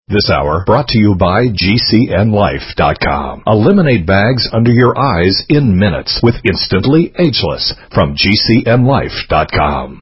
This hour brought to you by GCNLife.com. Eliminate bags under your eyes in minutes with Instantly Ageless from GCNLife.com.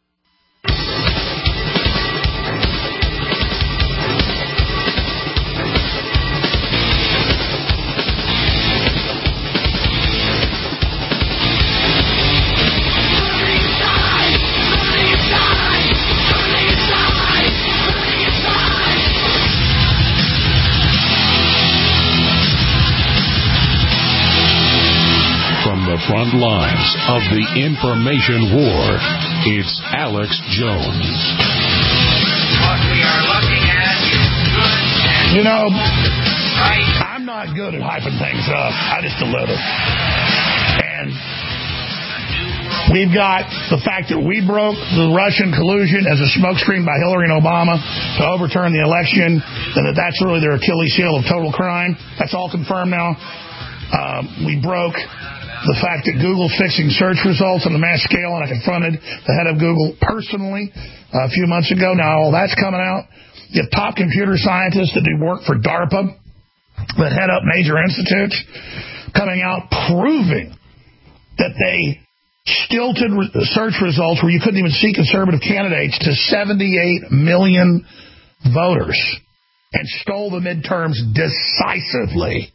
Front lines of the information war, it's Alex Jones. What we are looking at is good and you know, right. I'm not good at hyping things up. I just deliver. And we've got the fact that we broke the Russian collusion as a smokescreen by Hillary and Obama to overturn the election, and that's really their Achilles heel of total crime. That's all confirmed now. We broke the fact that Google's fixing search results on a mass scale, and I confronted the head of Google personally a few months ago. Now all that's coming out. You have top computer scientists that do work for DARPA that head up major institutes coming out proving that they stilted search results where you couldn't even see conservative candidates to 78 million voters and stole the midterms decisively.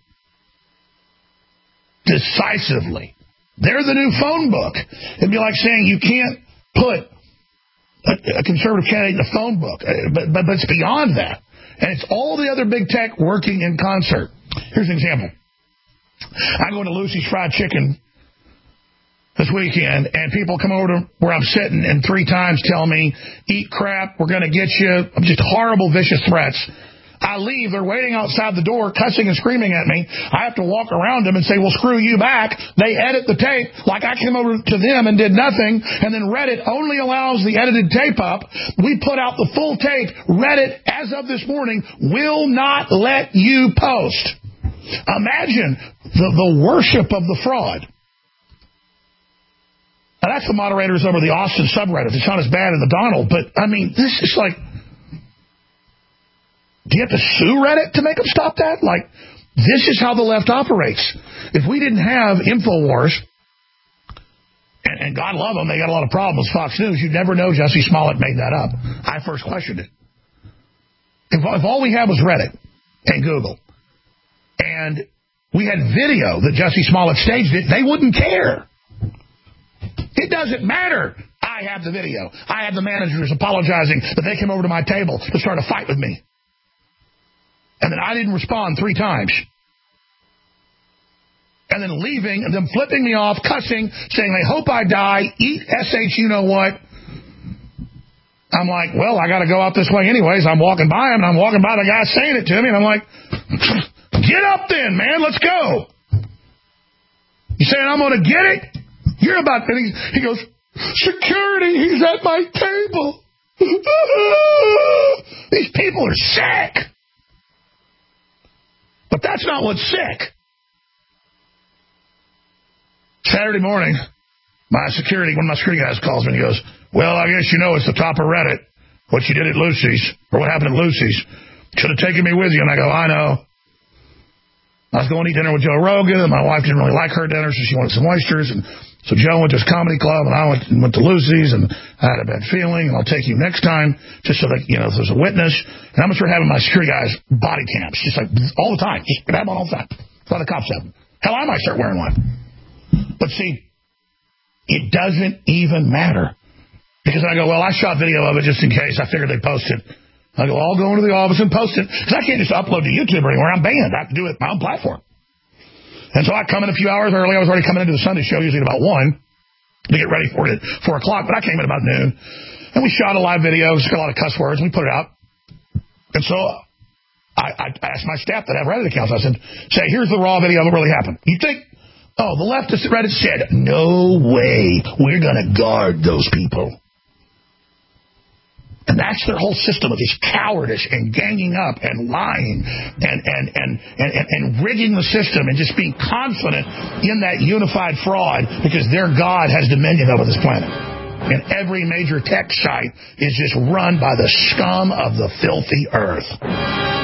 Decisively. They're the new phone book. It'd be like saying you can't put a conservative candidate in a phone book. But it's beyond that. And it's all the other big tech working in concert. Here's an example. I'm going to Lucy's Fried Chicken this weekend, and people come over to where I'm sitting and 3 times tell me, eat crap, we're going to get you. Just horrible, vicious threats. I leave, they're waiting outside the door, cussing and screaming at me. I have to walk around them and say, well, screw you back. They edit the tape like I came over to them and did nothing, and then Reddit only allows the edited tape up. We put out the full tape. Reddit, as of this morning, will not let you post. Imagine the worship of the fraud. Now, that's the moderators over the Austin subreddit. It's not as bad as the Donald, but, I mean, this is like... Do you have to sue Reddit to make them stop that? Like, this is how the left operates. If we didn't have InfoWars, and God love them, they got a lot of problems with Fox News, you'd never know Jussie Smollett made that up. I first questioned it. If all we had was Reddit and Google, and we had video that Jussie Smollett staged it, they wouldn't care. It doesn't matter. I have the video. I have the managers apologizing that they came over to my table to start a fight with me. And then I didn't respond 3 times. And then leaving, and them flipping me off, cussing, saying they hope I die, eat SH you know what. I'm like, well, I got to go out this way anyways. I'm walking by him, and I'm walking by the guy saying it to me, and I'm like, get up then, man, let's go. You saying I'm going to get it? You're about, and he goes, security, he's at my table. These people are sick. But that's not what's sick. Saturday morning, one of my security guys calls me and he goes, well, I guess you know it's the top of Reddit, what you did at Lucy's, or what happened at Lucy's. Should have taken me with you. And I go, I know. I was going to eat dinner with Joe Rogan, and my wife didn't really like her dinner, so she wanted some oysters. And so Joe went to his comedy club, and I went to Lucy's, and I had a bad feeling, and I'll take you next time, just so that, you know, if there's a witness. And I'm going to start having my security guys body cams, just like all the time. Just have one all the time. That's why the cops have them. Hell, I might start wearing one. But see, it doesn't even matter. Because I go, well, I shot video of it just in case. I figured they'd post it. I go, I'll go into the office and post it. Because I can't just upload to YouTube or anywhere. I'm banned. I have to do it on my own platform. And so I come in a few hours early. I was already coming into the Sunday show, usually at about 1, to get ready for it at 4 o'clock. But I came in about noon. And we shot a live video. Just got a lot of cuss words. And we put it out. And so I asked my staff that have Reddit accounts. I said, say, here's the raw video of what really happened. You think, oh, the leftist at Reddit said, no way. We're going to guard those people. And that's their whole system of this cowardice and ganging up and lying and rigging the system and just being confident in that unified fraud because their God has dominion over this planet. And every major tech site is just run by the scum of the filthy earth.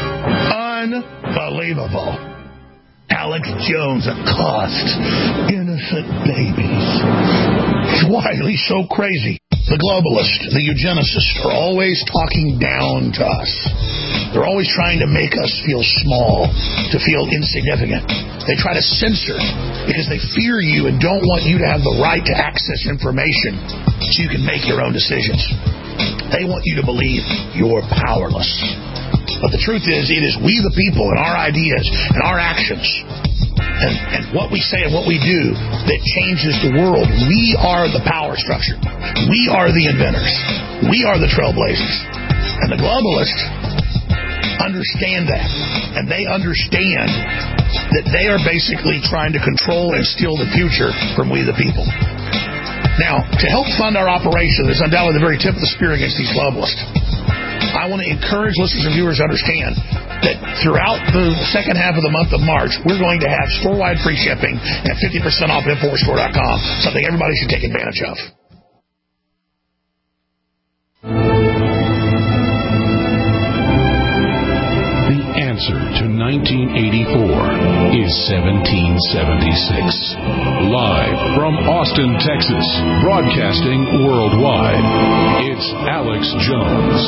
unbelievable. Alex Jones accosts innocent babies. Why? He's so crazy. The globalists, the eugenicists are always talking down to us. They're always trying to make us feel small, to feel insignificant. They try to censor because they fear you and don't want you to have the right to access information so you can make your own decisions. They want you to believe you're powerless. But the truth is, it is we the people and our ideas and our actions and what we say and what we do that changes the world. We are the power structure. We are the inventors. We are the trailblazers. And the globalists understand that. And they understand that they are basically trying to control and steal the future from we the people. Now, to help fund our operation, there's undoubtedly the very tip of the spear against these globalists. I want to encourage listeners and viewers to understand that throughout the second half of the month of March, we're going to have store-wide free shipping and 50% off at InfoWarsStore.com, something everybody should take advantage of. The answer to 1984 is 1776. Live from Austin, Texas, broadcasting worldwide, it's Alex Jones.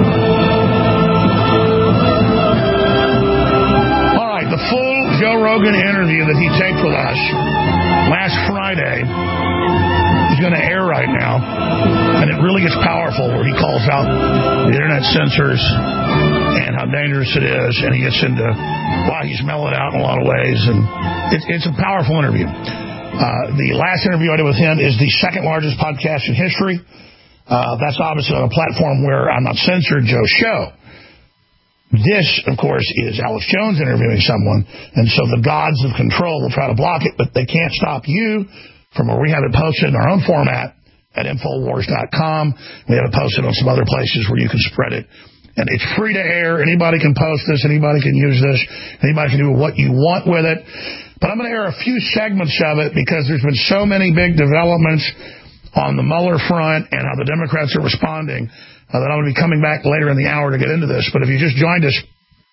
All right, the full Joe Rogan interview that he taped with us last Friday is going to air right now, and it really gets powerful where he calls out the internet censors and how dangerous it is, and he gets into why he's mellowed out in a lot of ways, and it's a powerful interview. The last interview I did with him is the second largest podcast in history. That's obviously on a platform where I'm not censored, Joe's show. This, of course, is Alex Jones interviewing someone, and so the gods of control will try to block it, but they can't stop you from where we have it posted in our own format at InfoWars.com. We have it posted on some other places where you can spread it. And it's free to air. Anybody can post this. Anybody can use this. Anybody can do what you want with it. But I'm going to air a few segments of it because there's been so many big developments on the Mueller front and how the Democrats are responding that I'm going to be coming back later in the hour to get into this. But if you just joined us,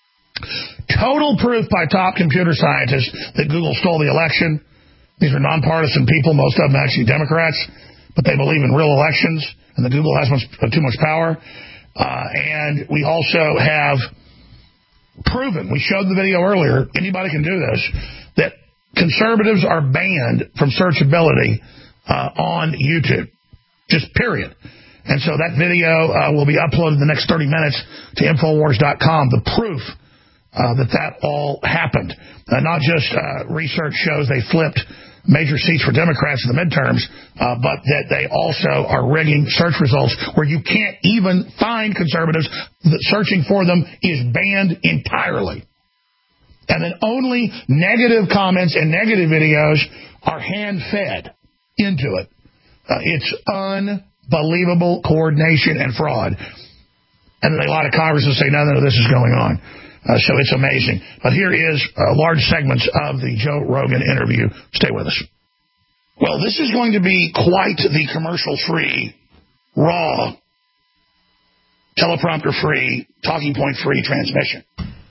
total proof by top computer scientists that Google stole the election. These are nonpartisan people, most of them actually Democrats, but they believe in real elections, and that Google has too much power. And we also have proven, we showed the video earlier, anybody can do this, that conservatives are banned from searchability on YouTube. Just period. And so that video will be uploaded in the next 30 minutes to Infowars.com, the proof that all happened. Not just research shows they flipped major seats for Democrats in the midterms, but that they also are rigging search results where you can't even find conservatives. Searching for them is banned entirely. And then only negative comments and negative videos are hand-fed into it. It's unbelievable coordination and fraud. And then a lot of Congressmen say, no, this is going on. So it's amazing. But here is large segments of the Joe Rogan interview. Stay with us. Well, this is going to be quite the commercial-free, raw, teleprompter-free, talking point-free transmission.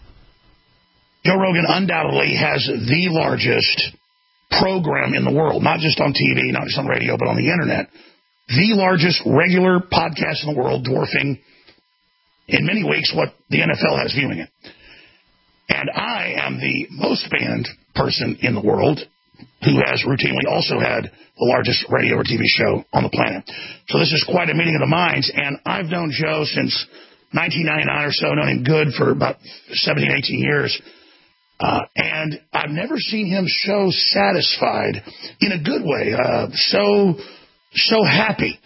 Joe Rogan undoubtedly has the largest program in the world, not just on TV, not just on radio, but on the Internet. The largest regular podcast in the world, dwarfing, in many weeks, what the NFL has viewing it. And I am the most banned person in the world who has routinely also had the largest radio or TV show on the planet. So this is quite a meeting of the minds, and I've known Joe since 1999 or so, known him good for about 17, 18 years. And I've never seen him so satisfied in a good way, so happy,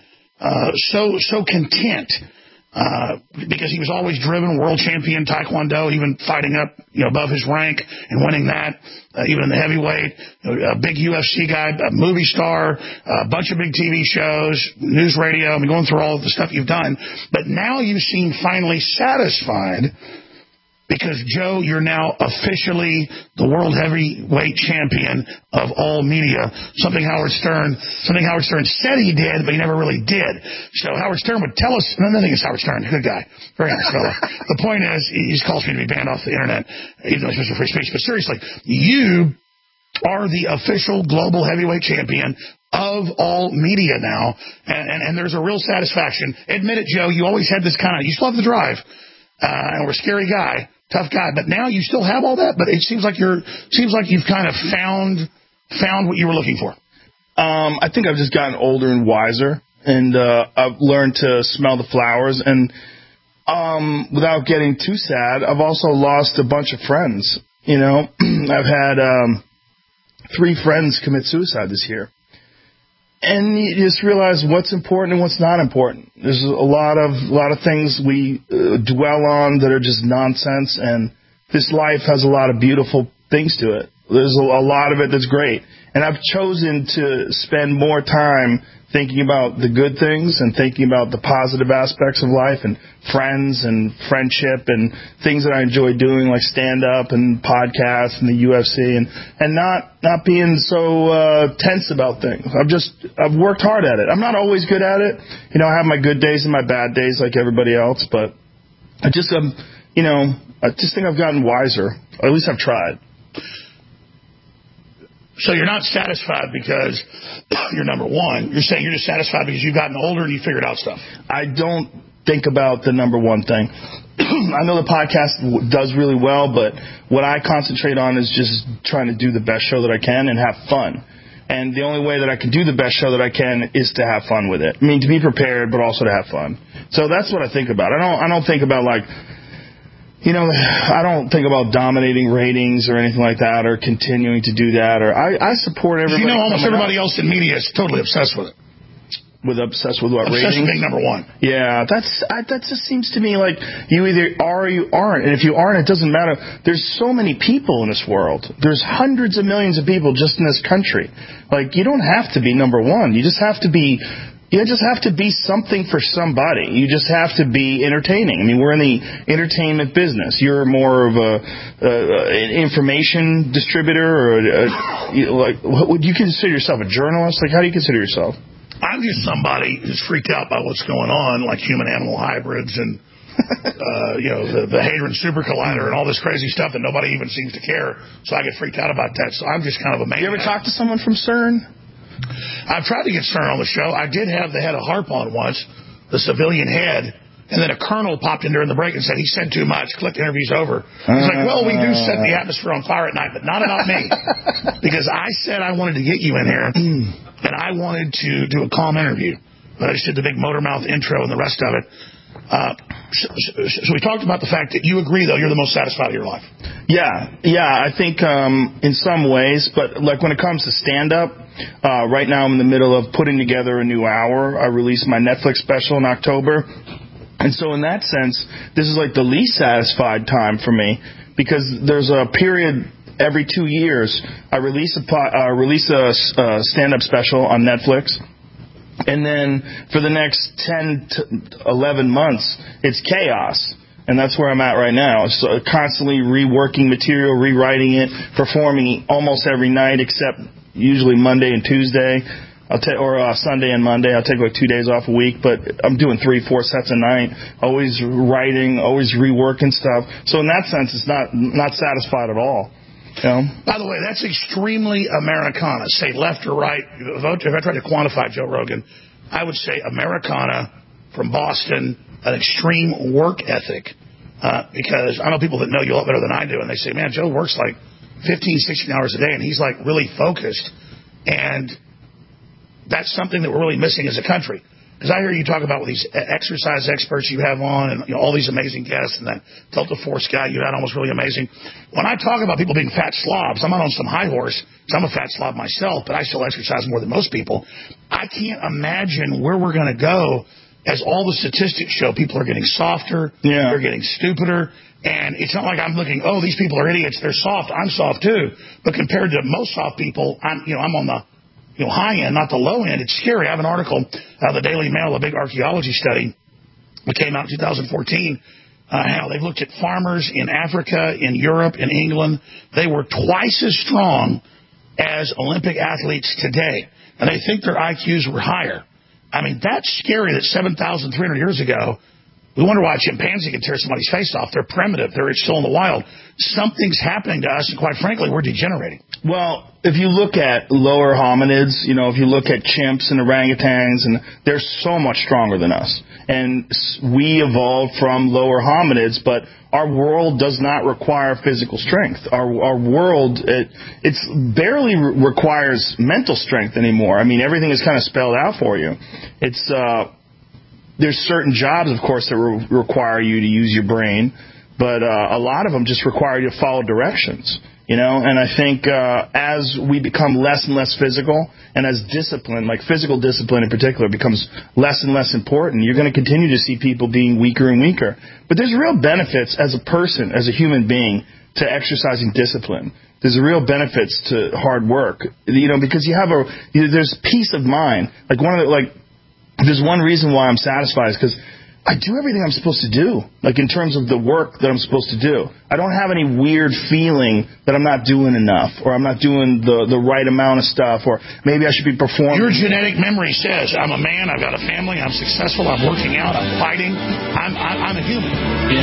so content. Because he was always driven, world champion Taekwondo, even fighting up, above his rank and winning that, even in the heavyweight, a big UFC guy, a movie star, a bunch of big TV shows, news radio, going through all of the stuff you've done. But now you seem finally satisfied because, Joe, you're now officially the world heavyweight champion of all media, something Howard Stern said he did, but he never really did. So Howard Stern would tell us, nothing against Howard Stern, good guy, very nice fellow. The point is, he calls me to be banned off the internet, even though it's just a free speech. But seriously, you are the official global heavyweight champion of all media now, and there's a real satisfaction. Admit it, Joe, you always had this kind of, you still have the drive, and we're a scary guy, tough guy, but now you still have all that, but it seems like you've kind of found what you were looking for. I think I've just gotten older and wiser, and I've learned to smell the flowers, and without getting too sad, I've also lost a bunch of friends. You know, I've had 3 friends commit suicide this year. And you just realize what's important and what's not important. There's a lot of things we dwell on that are just nonsense, and this life has a lot of beautiful things to it. There's a lot of it that's great. And I've chosen to spend more time thinking about the good things and thinking about the positive aspects of life and friends and friendship and things that I enjoy doing, like stand-up and podcasts and the UFC, and not being so tense about things. I've worked hard at it. I'm not always good at it. You know, I have my good days and my bad days like everybody else, but I just think I've gotten wiser. Or at least I've tried. So you're not satisfied because you're number one. You're saying you're just satisfied because you've gotten older and you figured out stuff. I don't think about the number one thing. I know the podcast does really well, but what I concentrate on is just trying to do the best show that I can and have fun. And the only way that I can do the best show that I can is to have fun with it. I mean, to be prepared, but also to have fun. So that's what I think about. I don't think about like, you know, I don't think about dominating ratings or anything like that, or continuing to do that. Or I support everybody. You know, almost everybody else in media is totally obsessed with it. Obsessed with what, obsessed ratings? with being number one. Yeah, that just seems to me like you either are or you aren't. And if you aren't, it doesn't matter. There's so many people in this world. There's hundreds of millions of people just in this country. Like, you don't have to be number one. You just have to be something for somebody. You just have to be entertaining. I mean, we're in the entertainment business. You're more of an information distributor, or what would you consider yourself? A journalist? Like, how do you consider yourself? I'm just somebody who's freaked out by what's going on, like human-animal hybrids and the Hadron Super Collider and all this crazy stuff that nobody even seems to care. So I get freaked out about that. So I'm just kind of amazed. You ever talk to someone from CERN? I've tried to get CERN on the show. I did have the head of HAARP on once, the civilian head, and then a colonel popped in during the break and said he said too much. Click, interview's over. He's like, well, we do set the atmosphere on fire at night, but not about me. Because I said I wanted to get you in here, and I wanted to do a calm interview. But I just did the big motor mouth intro and the rest of it. So we talked about the fact that you agree, though, you're the most satisfied of your life. Yeah, I think in some ways, but like when it comes to stand-up, right now I'm in the middle of putting together a new hour. I released my Netflix special in October, and so in that sense, this is like the least satisfied time for me, because there's a period every 2 years I release a stand-up special on Netflix. And then for the next 10 to 11 months, it's chaos. And that's where I'm at right now. So constantly reworking material, rewriting it, performing almost every night except usually Monday and Tuesday. Or Sunday and Monday. I'll take like 2 days off a week, but I'm doing 3-4 sets a night. Always writing, always reworking stuff. So in that sense, it's not satisfied at all. You know? By the way, that's extremely Americana. Say left or right. If I tried to quantify Joe Rogan, I would say Americana from Boston, an extreme work ethic. Because I know people that know you a lot better than I do, and they say, man, Joe works like 15, 16 hours a day, and he's like really focused. And that's something that we're really missing as a country. Because I hear you talk about with these exercise experts you have on, and all these amazing guests, and that Delta Force guy you had on was really amazing. When I talk about people being fat slobs, I'm not on some high horse, because I'm a fat slob myself, but I still exercise more than most people. I can't imagine where we're going to go as all the statistics show. People are getting softer, they're getting stupider, and it's not like I'm looking, oh, these people are idiots, they're soft, I'm soft too. But compared to most soft people, I'm on the high end, not the low end. It's scary. I have an article out of the Daily Mail, a big archaeology study that came out in 2014, Hell, they've looked at farmers in Africa, in Europe, in England. They were twice as strong as Olympic athletes today. And they think their IQs were higher. I mean, that's scary that 7,300 years ago, we wonder why a chimpanzee can tear somebody's face off. They're primitive. They're still in the wild. Something's happening to us, and quite frankly, we're degenerating. Well, if you look at lower hominids, if you look at chimps and orangutans, and they're so much stronger than us. And we evolved from lower hominids, but our world does not require physical strength. Our world, it's barely requires mental strength anymore. I mean, everything is kind of spelled out for you. It's there's certain jobs, of course, that require you to use your brain, but a lot of them just require you to follow directions. And I think as we become less and less physical, and as discipline, like physical discipline in particular, becomes less and less important, you're going to continue to see people being weaker and weaker. But there's real benefits as a person, as a human being, to exercising discipline. There's real benefits to hard work, because you have there's peace of mind. There's one reason why I'm satisfied is because I do everything I'm supposed to do, in terms of the work that I'm supposed to do. I don't have any weird feeling that I'm not doing enough, or I'm not doing the right amount of stuff, or maybe I should be performing. Your genetic memory says, I'm a man, I've got a family, I'm successful, I'm working out, I'm fighting, I'm a human.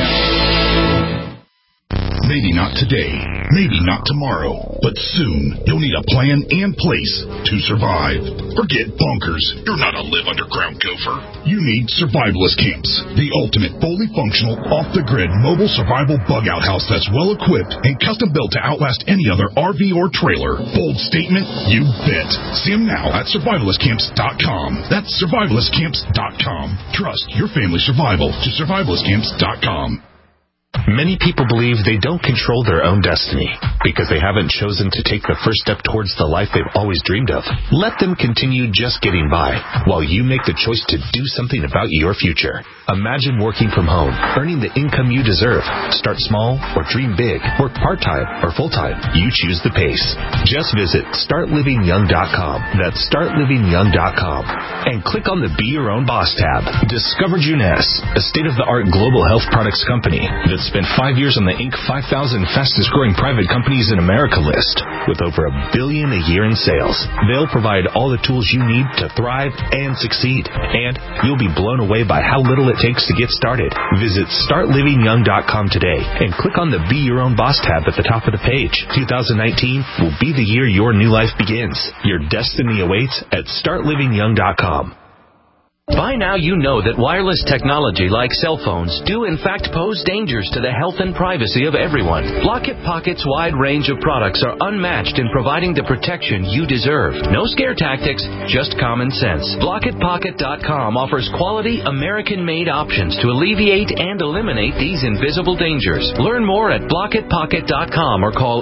Yeah. Maybe not today, maybe not tomorrow, but soon you'll need a plan and place to survive. Forget bunkers. You're not a live underground gopher. You need Survivalist Camps, the ultimate fully functional, off-the-grid mobile survival bug-out house that's well-equipped and custom-built to outlast any other RV or trailer. Bold statement? You bet. See them now at survivalistcamps.com. That's survivalistcamps.com. Trust your family's survival to survivalistcamps.com. Many people believe they don't control their own destiny because they haven't chosen to take the first step towards the life they've always dreamed of. Let them continue just getting by while you make the choice to do something about your future. Imagine working from home, earning the income you deserve. Start small or dream big. Work part-time or full-time. You choose the pace. Just visit StartLivingYoung.com. That's StartLivingYoung.com. And click on the Be Your Own Boss tab. Discover Juness, a state-of-the-art global health products company that spent 5 years on the Inc. 5,000 fastest-growing private companies in America list, with over $1 billion a year in sales. They'll provide all the tools you need to thrive and succeed, and you'll be blown away by how little it takes to get started. Visit StartLivingYoung.com today and click on the Be Your Own Boss tab at the top of the page. 2019 will be the year your new life begins. Your destiny awaits at StartLivingYoung.com. By now you know that wireless technology like cell phones do in fact pose dangers to the health and privacy of everyone. Block It Pocket's wide range of products are unmatched in providing the protection you deserve. No scare tactics, just common sense. BlockItPocket.com offers quality American-made options to alleviate and eliminate these invisible dangers. Learn more at BlockItPocket.com or call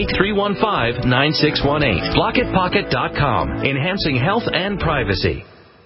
888-315-9618. BlockItPocket.com, enhancing health and privacy.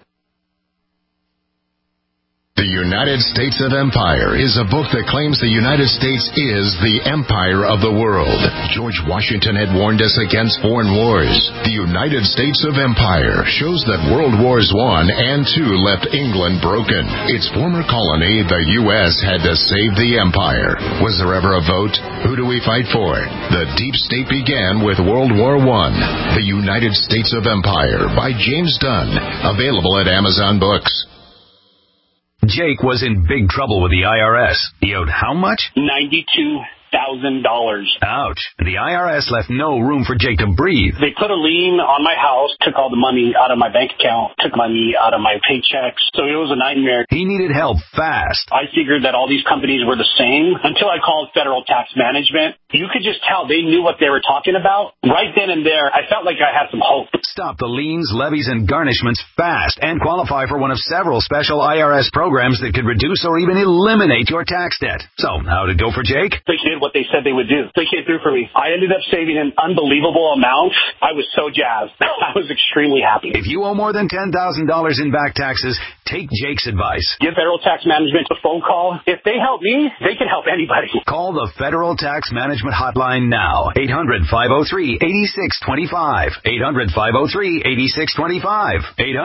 The United States of Empire is a book that claims the United States is the empire of the world. George Washington had warned us against foreign wars. The United States of Empire shows that World Wars I and II left England broken. Its former colony, the U.S., had to save the empire. Was there ever a vote? Who do we fight for? The deep state began with World War I. The United States of Empire by James Dunn. Available at Amazon Books. Jake was in big trouble with the IRS. He owed how much? $92,000. Ouch. The IRS left no room for Jake to breathe. They put a lien on my house, took all the money out of my bank account, took money out of my paychecks. So it was a nightmare. He needed help fast. I figured that all these companies were the same until I called Federal Tax Management. You could just tell they knew what they were talking about. Right then and there, I felt like I had some hope. Stop the liens, levies, and garnishments fast and qualify for one of several special IRS programs that could reduce or even eliminate your tax debt. So, how'd it go for Jake? They did what they said they would do. They came through for me. I ended up saving an unbelievable amount. I was so jazzed. I was extremely happy. If you owe more than $10,000 in back taxes, take Jake's advice. Give Federal Tax Management a phone call. If they help me, they can help anybody. Call the Federal Tax Management Management Hotline now. 800-503-8625. 800-503-8625.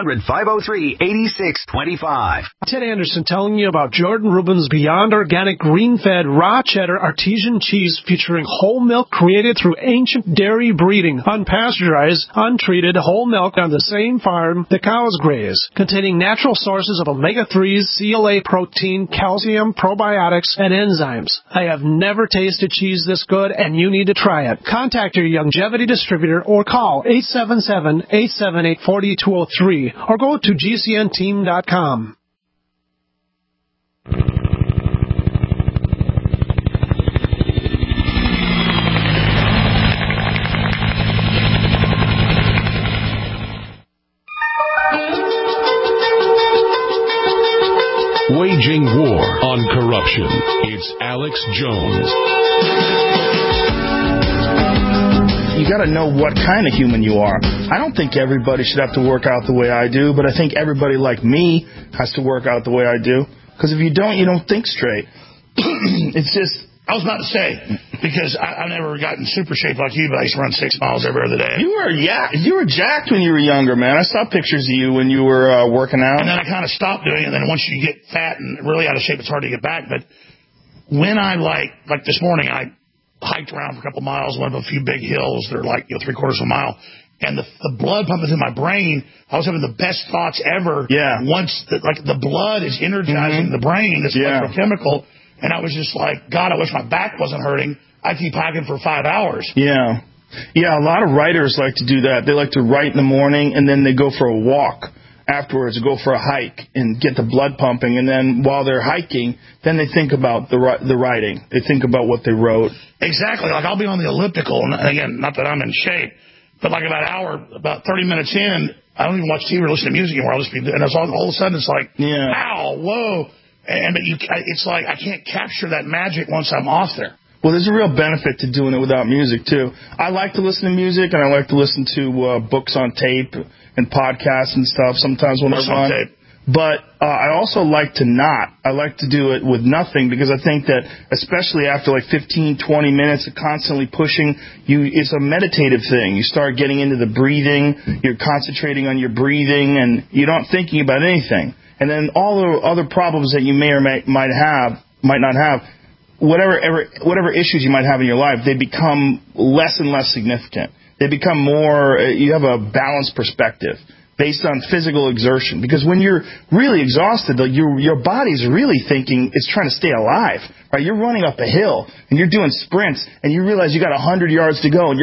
800-503-8625. Ted Anderson telling you about Jordan Rubin's Beyond Organic Green-Fed Raw Cheddar Artesian Cheese featuring whole milk created through ancient dairy breeding, unpasteurized, untreated whole milk on the same farm the cows graze, containing natural sources of omega-3s, CLA protein, calcium, probiotics, and enzymes. I have never tasted cheese this good, and you need to try it. Contact your Youngevity distributor or call 877-878-4203 or go to gcnteam.com. Waging war on corruption. It's Alex Jones. You got to know what kind of human you are. I don't think everybody should have to work out the way I do, but I think everybody like me has to work out the way I do. Because if you don't think straight. It's just... I was about to say, because I've never gotten super shape like you, but I used to run 6 miles every other day. You were jacked when you were younger, man. I saw pictures of you when you were working out. And then I kind of stopped doing it. And then once you get fat and really out of shape, it's hard to get back. But when I, like this morning, I hiked around for a couple miles, went up a few big hills. They're like, 3/4 of a mile. And the blood pumping through my brain, I was having the best thoughts ever. Yeah. Once, the blood is energizing the brain, it's electrochemical. And I was just like, God, I wish my back wasn't hurting. I keep hiking for 5 hours. Yeah. Yeah, a lot of writers like to do that. They like to write in the morning, and then they go for a walk afterwards, go for a hike, and get the blood pumping. And then while they're hiking, then they think about the writing. They think about what they wrote. Exactly. Like, I'll be on the elliptical, and again, not that I'm in shape, but like about 30 minutes in, I don't even watch TV or listen to music anymore. I'll just be, and all of a sudden it's like, ow, whoa. But it's like I can't capture that magic once I'm off there. Well, there's a real benefit to doing it without music, too. I like to listen to music, and I like to listen to books on tape and podcasts and stuff sometimes when I run. But I also like to not. I like to do it with nothing because I think that, especially after like 15, 20 minutes of constantly pushing, it's a meditative thing. You start getting into the breathing. You're concentrating on your breathing, and you're not thinking about anything. And then all the other problems that you may or might not have, whatever issues you might have in your life, they become less and less significant. They become more, you have a balanced perspective based on physical exertion. Because when you're really exhausted, your body's really thinking it's trying to stay alive. Right? You're running up a hill, and you're doing sprints, and you realize you got 100 yards to go, and you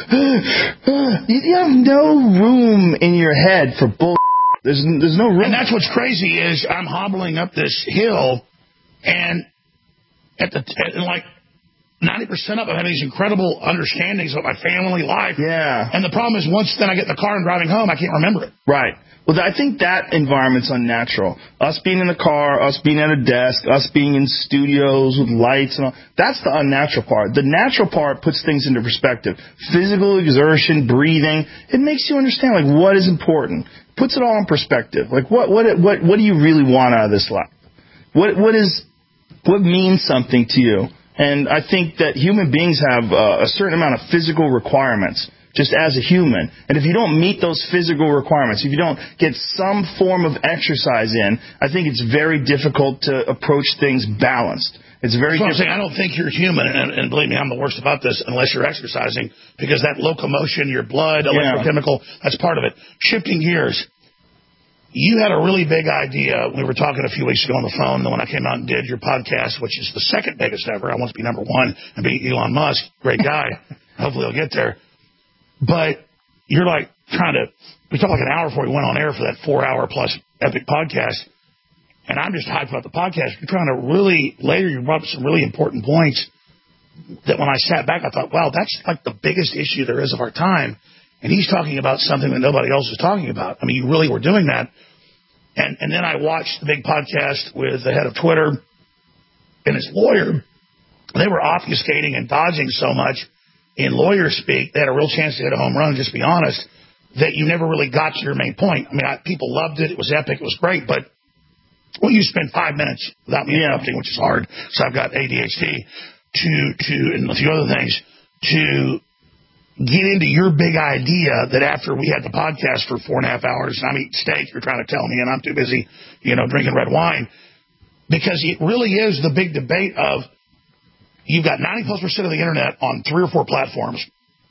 have no room in your head for bull. There's no room. And that's what's crazy is I'm hobbling up this hill, and like 90% of it, I have these incredible understandings of my family life. Yeah. And the problem is once then I get in the car and driving home, I can't remember it. Right. Well, I think that environment's unnatural. Us being in the car, us being at a desk, us being in studios with lights and all, that's the unnatural part. The natural part puts things into perspective. Physical exertion, breathing, it makes you understand, like, what is important. Puts it all in perspective. Like, what do you really want out of this life? What means something to you? And I think that human beings have a certain amount of physical requirements, just as a human. And if you don't meet those physical requirements, if you don't get some form of exercise in, I think it's very difficult to approach things balanced. It's very difficult. I don't think you're human, and believe me, I'm the worst about this, unless you're exercising, because that locomotion, your blood, electrochemical, that's part of it. Shifting gears. You had a really big idea. We were talking a few weeks ago on the phone, when I came out and did your podcast, which is the second biggest ever. I want to be number one and beat Elon Musk. Great guy. Hopefully he'll get there. But you're like we talked like an hour before we went on air for that 4-hour plus epic podcast. And I'm just hyped about the podcast. You're trying to really later, you brought up some really important points that when I sat back, I thought, wow, that's like the biggest issue there is of our time. And he's talking about something that nobody else is talking about. I mean, you really were doing that. And then I watched the big podcast with the head of Twitter and his lawyer. They were obfuscating and dodging so much in lawyer speak. They had a real chance to hit a home run, just be honest, that you never really got to your main point. I mean, people loved it. It was epic. It was great. But when you spend 5 minutes without me interrupting, which is hard, so I've got ADHD. and a few other things, to get into your big idea that after we had the podcast for 4.5 hours, and I'm eating steak, you're trying to tell me, and I'm too busy, drinking red wine. Because it really is the big debate of, you've got 90+% of the internet on 3 or 4 platforms.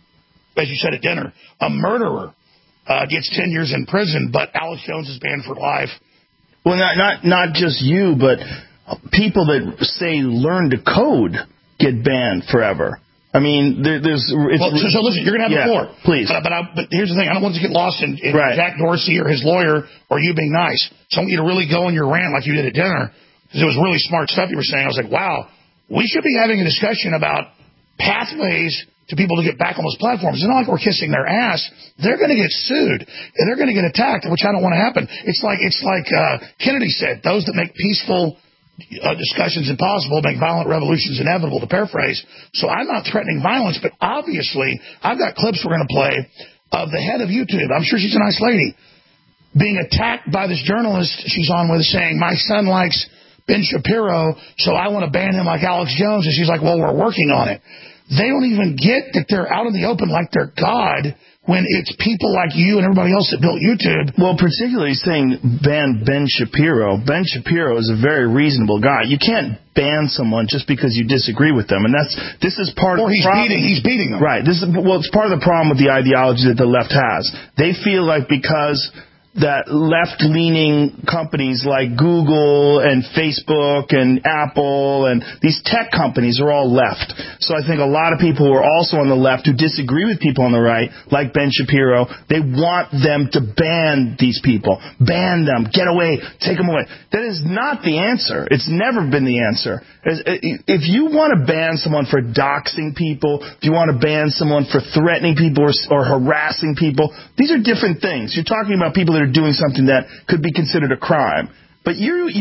As you said at dinner, a murderer gets 10 years in prison, but Alex Jones is banned for life. Well, not just you, but people that say learn to code get banned forever. I mean, so listen, you're going to have the floor. Please. But here's the thing. I don't want to get lost in Jack Dorsey or his lawyer or you being nice. So I want you to really go in your rant like you did at dinner, because it was really smart stuff you were saying. I was like, wow, we should be having a discussion about pathways to people to get back on those platforms. It's not like we're kissing their ass. They're going to get sued, and they're going to get attacked, which I don't want to happen. It's like Kennedy said, those that make peaceful discussions impossible make violent revolutions inevitable, to paraphrase. So I'm not threatening violence, but obviously I've got clips we're going to play of the head of YouTube. I'm sure she's a nice lady, being attacked by this journalist she's on with, saying, my son likes Ben Shapiro, so I want to ban him like Alex Jones. And she's like, well, we're working on it. They don't even get that they're out in the open like they're God, when it's people like you and everybody else that built YouTube. Well, particularly saying ban Ben Shapiro. Ben Shapiro is a very reasonable guy. You can't ban someone just because you disagree with them, and this is part of the problem. He's beating them. Right. It's part of the problem with the ideology that the left has. They feel like because that left-leaning companies like Google and Facebook and Apple and these tech companies are all left. So I think a lot of people who are also on the left who disagree with people on the right, like Ben Shapiro, they want them to ban these people. Ban them. Get away. Take them away. That is not the answer. It's never been the answer. If you want to ban someone for doxing people, if you want to ban someone for threatening people or harassing people, these are different things. You're talking about people that are doing something that could be considered a crime. But you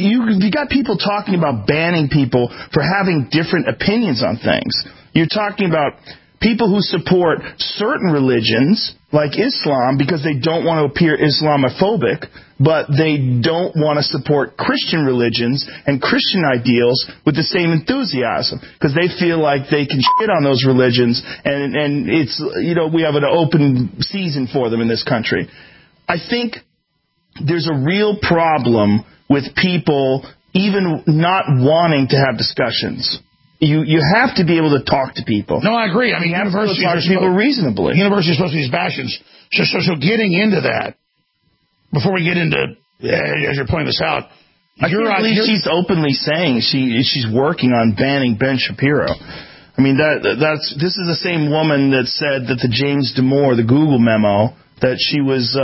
got people talking about banning people for having different opinions on things. You're talking about people who support certain religions, like Islam, because they don't want to appear Islamophobic, but they don't want to support Christian religions and Christian ideals with the same enthusiasm, because they feel like they can shit on those religions, and it's, we have an open season for them in this country. I think there's a real problem with people even not wanting to have discussions. You have to be able to talk to people. No, I agree. I mean, universities talk to people reasonably. Universities are supposed to be these bastions. So getting into that, before we get into, as you're pointing this out, I can't believe she's openly saying she's working on banning Ben Shapiro. I mean, this is the same woman that said that the James Damore, the Google memo, that she was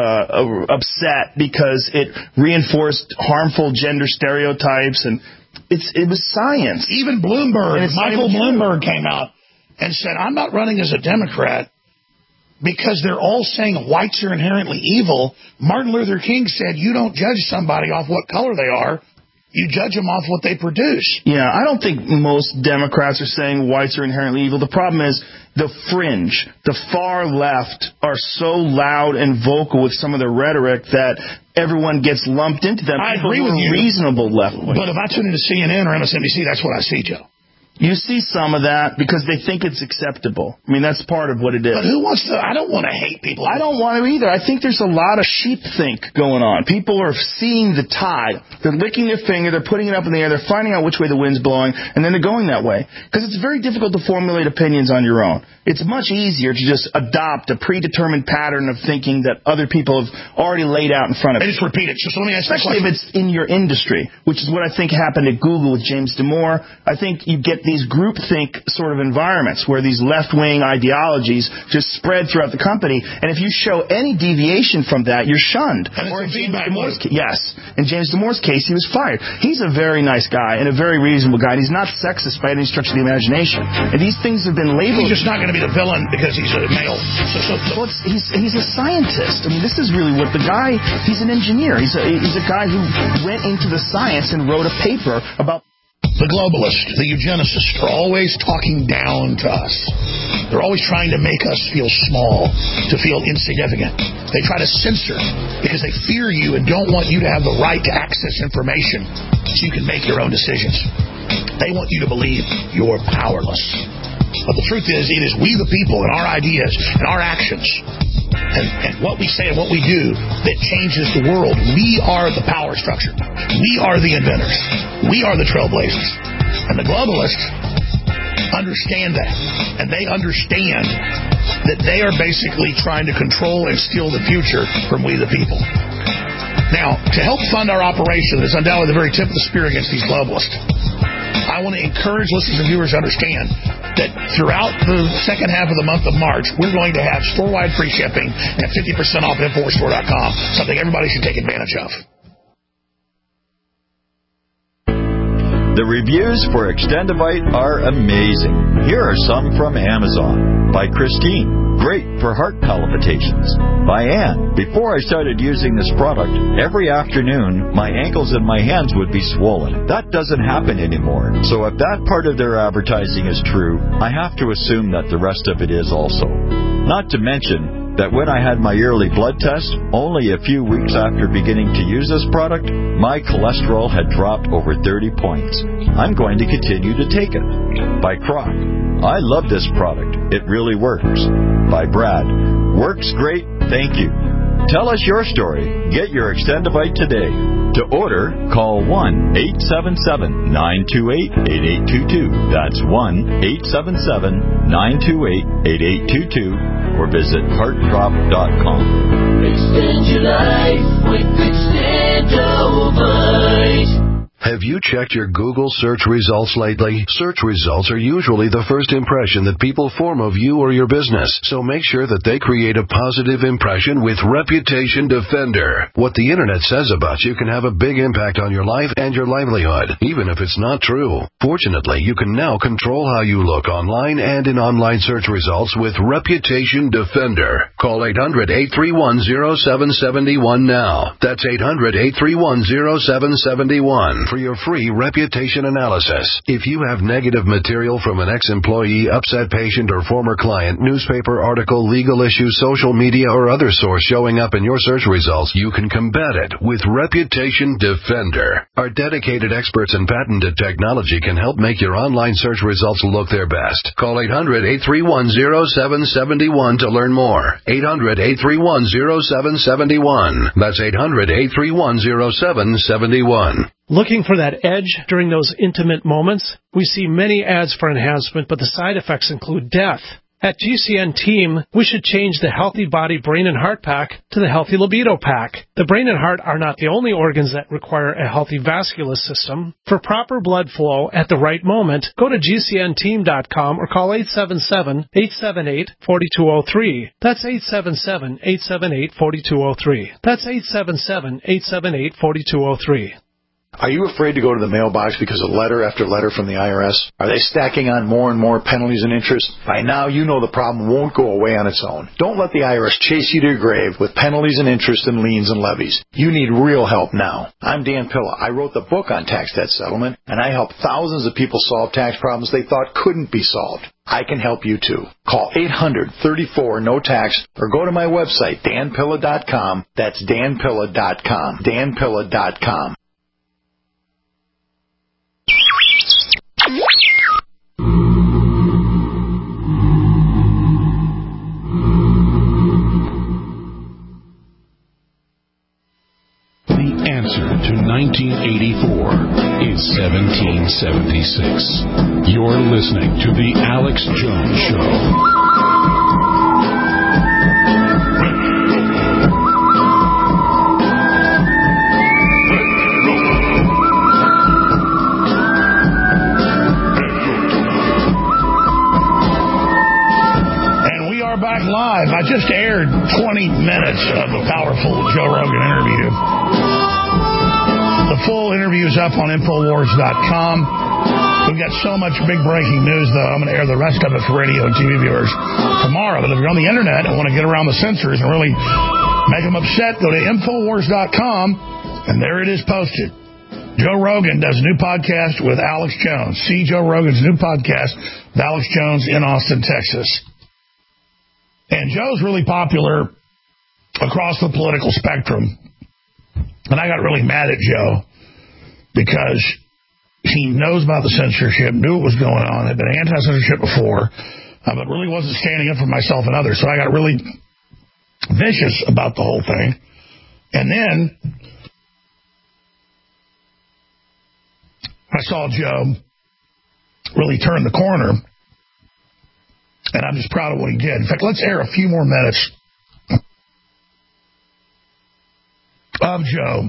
upset because it reinforced harmful gender stereotypes, and it was science. Even Michael Bloomberg came out and said, I'm not running as a Democrat because they're all saying whites are inherently evil. Martin Luther King said, you don't judge somebody off what color they are. You judge them off what they produce. Yeah, I don't think most Democrats are saying whites are inherently evil. The problem is the fringe, the far left, are so loud and vocal with some of their rhetoric that everyone gets lumped into them. I agree with you. Reasonable left. But if I tune into CNN or MSNBC, that's what I see, Joe. You see some of that because they think it's acceptable. I mean, that's part of what it is. But who wants to? I don't want to hate people. I don't want to either. I think there's a lot of sheepthink going on. People are seeing the tide. They're licking their finger. They're putting it up in the air. They're finding out which way the wind's blowing, and then they're going that way. Because it's very difficult to formulate opinions on your own. It's much easier to just adopt a predetermined pattern of thinking that other people have already laid out in front of you. And just repeat it. So let me ask Especially if it's in your industry, which is what I think happened at Google with James Damore. I think you get these groupthink sort of environments where these left-wing ideologies just spread throughout the company, and if you show any deviation from that, you're shunned. Or in James Damore's case, yes. In James Damore's case, he was fired. He's a very nice guy and a very reasonable guy, and he's not sexist by any stretch of the imagination. And these things have been labeled. He's just not going to be the villain because he's a male. Well, he's a scientist. I mean, this is really what the guy. He's an engineer. He's a guy who went into the science and wrote a paper about. The globalists, the eugenicists, are always talking down to us. They're always trying to make us feel small, to feel insignificant. They try to censor because they fear you and don't want you to have the right to access information so you can make your own decisions. They want you to believe you're powerless. But the truth is, it is we the people and our ideas and our actions and what we say and what we do that changes the world. We are the power structure. We are the inventors. We are the trailblazers. And the globalists understand that. And they understand that they are basically trying to control and steal the future from we the people. Now, to help fund our operation that's undoubtedly the very tip of the spear against these globalists, I want to encourage listeners and viewers to understand that throughout the second half of the month of March, we're going to have store-wide free shipping and 50% off at InfoWarsStore.com, something everybody should take advantage of. The reviews for Extendivite are amazing. Here are some from Amazon. By Christine. Great for heart palpitations. By Ann. Before I started using this product, every afternoon, my ankles and my hands would be swollen. That doesn't happen anymore. So if that part of their advertising is true, I have to assume that the rest of it is also. Not to mention that when I had my yearly blood test, only a few weeks after beginning to use this product, my cholesterol had dropped over 30 points. I'm going to continue to take it. By Croc. I love this product. It really works. By Brad. Works great. Thank you. Tell us your story. Get your Extendivite today. To order, call 1-877-928-8822. That's 1-877-928-8822. Or visit heartdrop.com. Extend your life with Extendivite. Have you checked your Google search results lately? Search results are usually the first impression that people form of you or your business, so make sure that they create a positive impression with Reputation Defender. What the internet says about you can have a big impact on your life and your livelihood, even if it's not true. Fortunately, you can now control how you look online and in online search results with Reputation Defender. Call 800-831-0771 now. That's 800-831-0771. For your free reputation analysis. If you have negative material from an ex-employee, upset patient, or former client, newspaper article, legal issue, social media, or other source showing up in your search results, you can combat it with Reputation Defender. Our dedicated experts in patented technology can help make your online search results look their best. Call 800-831-0771 to learn more. 800-831-0771. That's 800-831-0771. Looking for that edge during those intimate moments? We see many ads for enhancement, but the side effects include death. At GCN Team, we should change the Healthy Body Brain and Heart Pack to the Healthy Libido Pack. The brain and heart are not the only organs that require a healthy vascular system. For proper blood flow at the right moment, go to GCNteam.com or call 877-878-4203. That's 877-878-4203. That's 877-878-4203. Are you afraid to go to the mailbox because of letter after letter from the IRS? Are they stacking on more and more penalties and interest? By now, you know the problem won't go away on its own. Don't let the IRS chase you to your grave with penalties and interest and liens and levies. You need real help now. I'm Dan Pilla. I wrote the book on tax debt settlement, and I help thousands of people solve tax problems they thought couldn't be solved. I can help you too. Call 800-34-NO-TAX or go to my website, danpilla.com. That's danpilla.com. danpilla.com. The answer to 1984 is 1776. You're listening to The Alex Jones Show. Back live. I just aired 20 minutes of a powerful Joe Rogan interview. The full interview is up on Infowars.com. We've got so much big breaking news, though. I'm going to air the rest of it for radio and TV viewers tomorrow. But if you're on the internet and want to get around the censors and really make them upset, go to Infowars.com, and there it is posted. Joe Rogan does a new podcast with Alex Jones. See Joe Rogan's new podcast with Alex Jones in Austin, Texas. And Joe's really popular across the political spectrum. And I got really mad at Joe because he knows about the censorship, knew what was going on, had been anti-censorship before, but really wasn't standing up for myself and others. So I got really vicious about the whole thing. And then I saw Joe really turn the corner, and I'm just proud of what he did. In fact, let's air a few more minutes of Joe,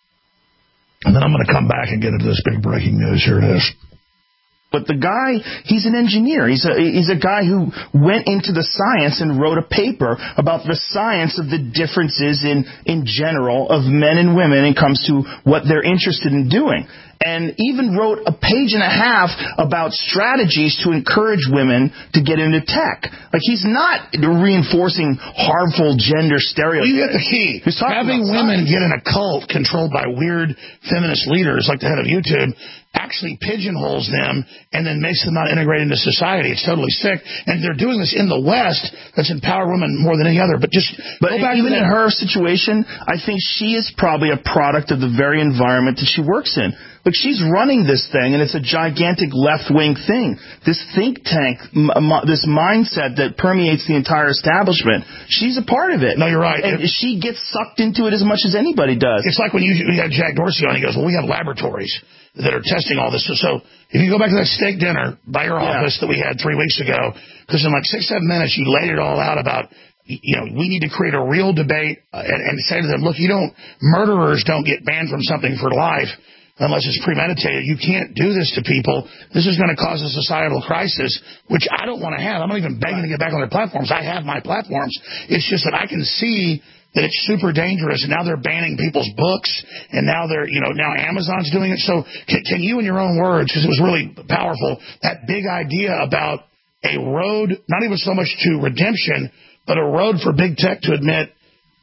and then I'm going to come back and get into this big breaking news. Here it is. But the guy, he's an engineer. He's a guy who went into the science and wrote a paper about the science of the differences in general of men and women when it comes to what they're interested in doing. And even wrote a page and a half about strategies to encourage women to get into tech. Like, he's not reinforcing harmful gender stereotypes. You get the key. Having women get in a cult controlled by weird feminist leaders like the head of YouTube actually pigeonholes them and then makes them not integrate into society. It's totally sick. And they're doing this in the West that's empowered women more than any other. But go back even in her situation, I think she is probably a product of the very environment that she works in. Look, she's running this thing, and it's a gigantic left-wing thing. This think tank, this mindset that permeates the entire establishment, she's a part of it. No, you're right. And she gets sucked into it as much as anybody does. It's like when you had Jack Dorsey on, he goes, well, we have laboratories that are testing all this. So if you go back to that steak dinner by your office that we had 3 weeks ago, because in like 6-7 minutes you laid it all out about, you know, we need to create a real debate and say to them, look, murderers don't get banned from something for life unless it's premeditated. You can't do this to people. This is going to cause a societal crisis, which I don't want to have. I'm not even begging to get back on their platforms. I have my platforms. It's just that I can see that it's super dangerous, and now they're banning people's books, and now now Amazon's doing it. So can you, in your own words, because it was really powerful, that big idea about a road, not even so much to redemption, but a road for big tech to admit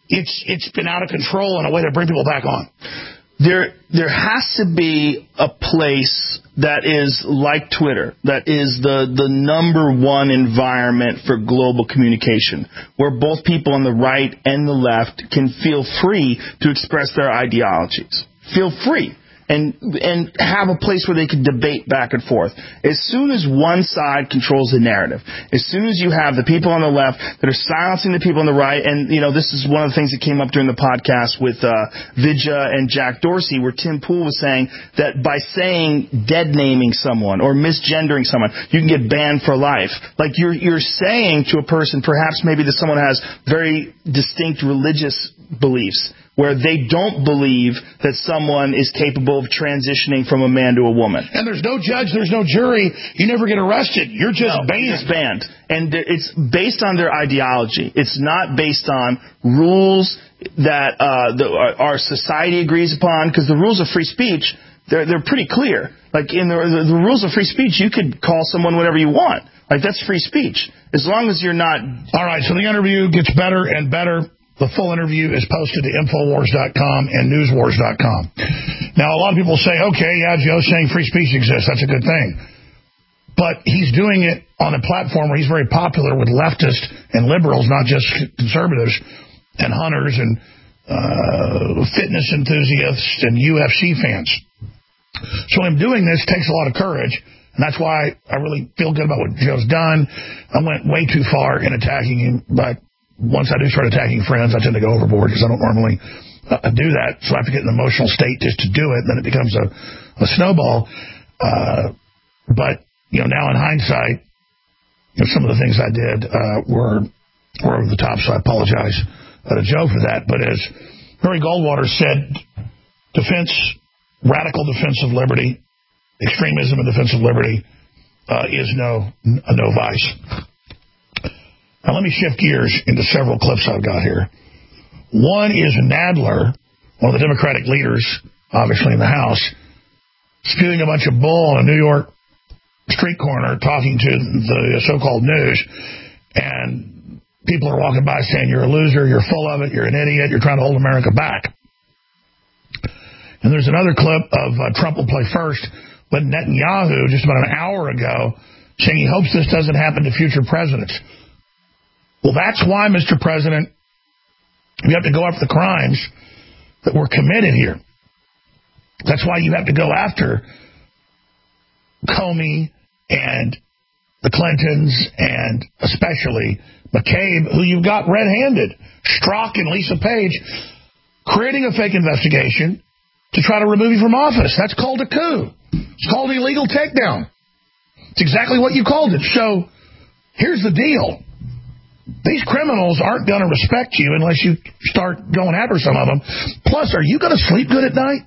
it's been out of control and a way to bring people back on. There has to be a place that is like Twitter, that is the number one environment for global communication, where both people on the right and the left can feel free to express their ideologies. Feel free. And have a place where they can debate back and forth. As soon as one side controls the narrative, as soon as you have the people on the left that are silencing the people on the right, and, this is one of the things that came up during the podcast with Vidya and Jack Dorsey, where Tim Pool was saying that by saying dead-naming someone or misgendering someone, you can get banned for life. Like, you're saying to a person, perhaps maybe that someone has very distinct religious beliefs, where they don't believe that someone is capable of transitioning from a man to a woman. And there's no judge, there's no jury. You never get arrested. You're just banned. You're just banned. And it's based on their ideology. It's not based on rules that our society agrees upon, because the rules of free speech, they're pretty clear. Like, in the rules of free speech, you could call someone whatever you want. Like, that's free speech. As long as you're not... All right, so the interview gets better and better. The full interview is posted to Infowars.com and Newswars.com. Now, a lot of people say, okay, yeah, Joe's saying free speech exists. That's a good thing. But he's doing it on a platform where he's very popular with leftists and liberals, not just conservatives and hunters and fitness enthusiasts and UFC fans. So him doing this takes a lot of courage, and that's why I really feel good about what Joe's done. I went way too far in attacking him, but once I do start attacking friends, I tend to go overboard because I don't normally do that. So I have to get in an emotional state just to do it. Then it becomes a snowball. But, now in hindsight, some of the things I did were over the top, so I apologize to Joe for that. But as Barry Goldwater said, radical defense of liberty, extremism in defense of liberty is no vice. Now, let me shift gears into several clips I've got here. One is Nadler, one of the Democratic leaders, obviously in the House, spewing a bunch of bull on a New York street corner, talking to the so-called news, and people are walking by saying, you're a loser, you're full of it, you're an idiot, you're trying to hold America back. And there's another clip of Trump will play first with Netanyahu just about an hour ago saying he hopes this doesn't happen to future presidents. Well, that's why, Mr. President, you have to go after the crimes that were committed here. That's why you have to go after Comey and the Clintons and especially McCabe, who you've got red-handed, Strzok and Lisa Page, creating a fake investigation to try to remove you from office. That's called a coup. It's called illegal takedown. It's exactly what you called it. So here's the deal. These criminals aren't going to respect you unless you start going after some of them. Plus, are you going to sleep good at night?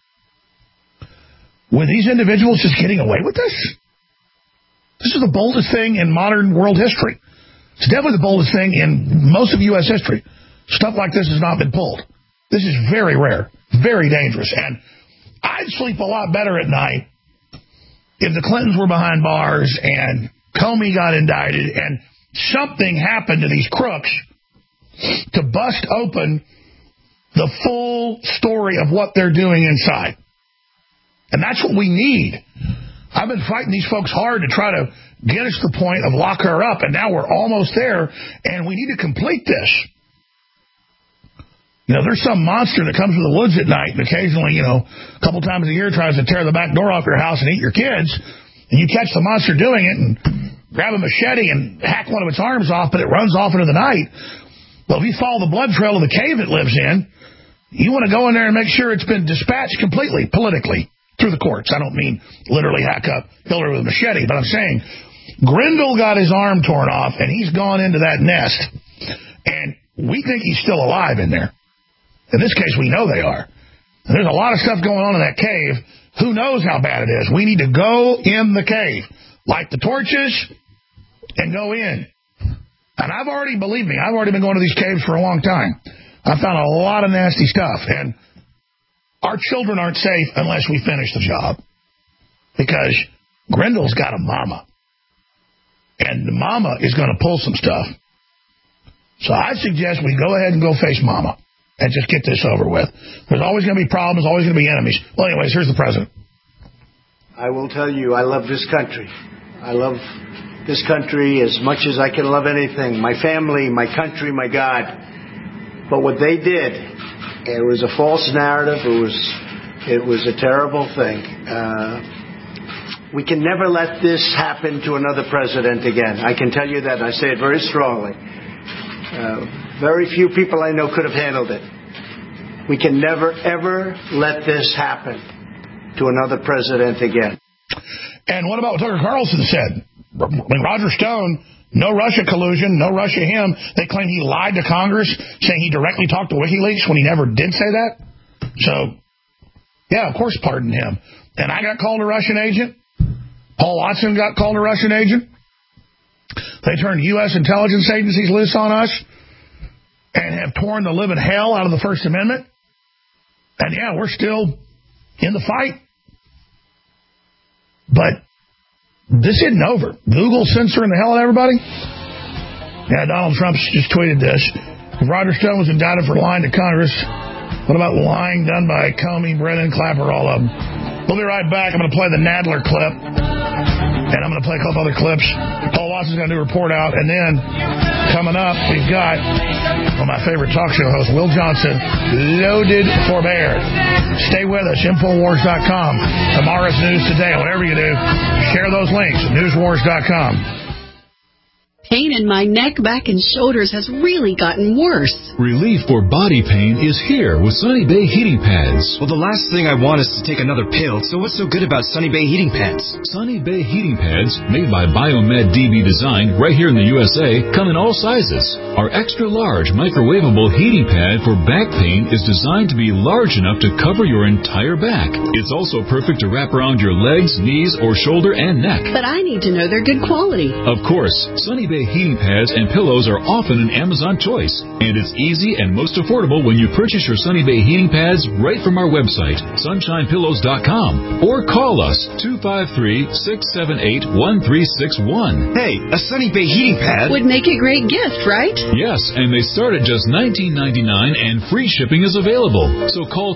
With these individuals just getting away with this? This is the boldest thing in modern world history. It's definitely the boldest thing in most of U.S. history. Stuff like this has not been pulled. This is very rare, very dangerous. And I'd sleep a lot better at night if the Clintons were behind bars and Comey got indicted and something happened to these crooks to bust open the full story of what they're doing inside. And that's what we need. I've been fighting these folks hard to try to get us to the point of lock her up, and now we're almost there, and we need to complete this. You know, there's some monster that comes from the woods at night and occasionally, a couple times a year tries to tear the back door off your house and eat your kids, and you catch the monster doing it and grab a machete and hack one of its arms off, but it runs off into the night. Well, if you follow the blood trail of the cave it lives in, you want to go in there and make sure it's been dispatched completely, politically, through the courts. I don't mean literally hack up Hillary with a machete, but I'm saying Grindle got his arm torn off, and he's gone into that nest, and we think he's still alive in there. In this case, we know they are. And there's a lot of stuff going on in that cave. Who knows how bad it is? We need to go in the cave, light the torches, and go in. And believe me, I've already been going to these caves for a long time. I've found a lot of nasty stuff, and our children aren't safe unless we finish the job. Because Grindle's got a mama. And the mama is going to pull some stuff. So I suggest we go ahead and go face mama and just get this over with. There's always going to be problems, always going to be enemies. Well, anyways, here's the president. I will tell you, I love this country. I love this country as much as I can love anything. My family, my country, my God. But what they did, it was a false narrative. It was a terrible thing. We can never let this happen to another president again. I can tell you that. I say it very strongly. Very few people I know could have handled it. We can never, ever let this happen to another president again. And what about what Tucker Carlson said? When Roger Stone, no Russia collusion, no Russia him, they claim he lied to Congress, saying he directly talked to WikiLeaks when he never did say that. So, yeah, of course, pardon him. And I got called a Russian agent. Paul Watson got called a Russian agent. They turned U.S. intelligence agencies loose on us and have torn the living hell out of the First Amendment. And, yeah, we're still in the fight. But this isn't over. Google censoring the hell out of everybody? Yeah, Donald Trump just tweeted this. If Roger Stone was indicted for lying to Congress, what about lying done by Comey, Brennan, Clapper, all of them? We'll be right back. I'm going to play the Nadler clip. And I'm going to play a couple other clips. Paul Watson's going to do a report out. And then, coming up, we've got one of my favorite talk show hosts, Will Johnson, loaded for bear. Stay with us, Infowars.com. Tomorrow's News Today. Whatever you do, share those links at newswars.com. Pain in my neck, back, and shoulders has really gotten worse. Relief for body pain is here with Sunny Bay Heating Pads. Well, the last thing I want is to take another pill, so what's so good about Sunny Bay Heating Pads? Sunny Bay Heating Pads, made by Biomed DB Design right here in the USA, come in all sizes. Our extra-large microwavable heating pad for back pain is designed to be large enough to cover your entire back. It's also perfect to wrap around your legs, knees, or shoulder and neck. But I need to know they're good quality. Of course, Sunny Bay heating pads and pillows are often an Amazon choice, and it's easy and most affordable when you purchase your Sunny Bay heating pads right from our website, sunshinepillows.com, or call us 253-678-1361. Hey, a Sunny Bay heating pad would make a great gift, right? Yes, and they start at just $19.99 and free shipping is available. So call